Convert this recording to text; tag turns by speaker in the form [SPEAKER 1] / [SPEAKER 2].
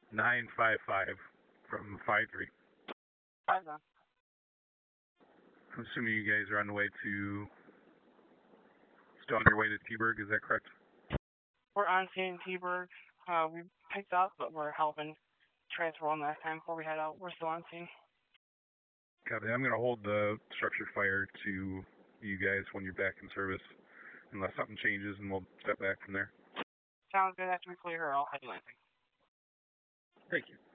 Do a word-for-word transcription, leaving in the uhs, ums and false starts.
[SPEAKER 1] nine five five from five three.
[SPEAKER 2] Five nine.
[SPEAKER 1] I'm assuming you guys are on the way to, still on your way to T-Burg, is that correct?
[SPEAKER 2] We're on scene in T-Burg. Uh, we picked up, but we're helping transfer one last time before we head out. We're still on scene.
[SPEAKER 1] Copy. I'm going to hold the structure fire to you guys when you're back in service, unless something changes, and we'll step back from there.
[SPEAKER 2] Sounds good. After we clear her, I'll head landing.
[SPEAKER 1] Thank you.